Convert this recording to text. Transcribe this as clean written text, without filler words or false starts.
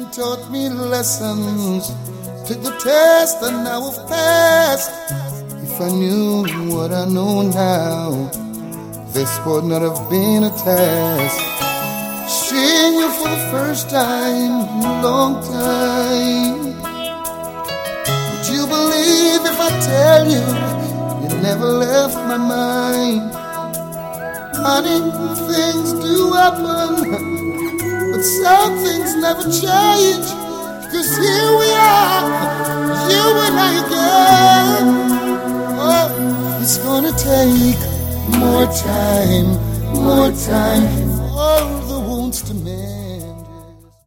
taught me lessons. Took the test and now I've passed. If I knew what I know now, this would not have been a task. Seeing you for the first time in a long time. Would you believe if I tell you, you never left my mind? Honey, things do happen, but some things never change. 'Cause here we are, you and I again. Oh, it's gonna take more time for all the wounds to mend.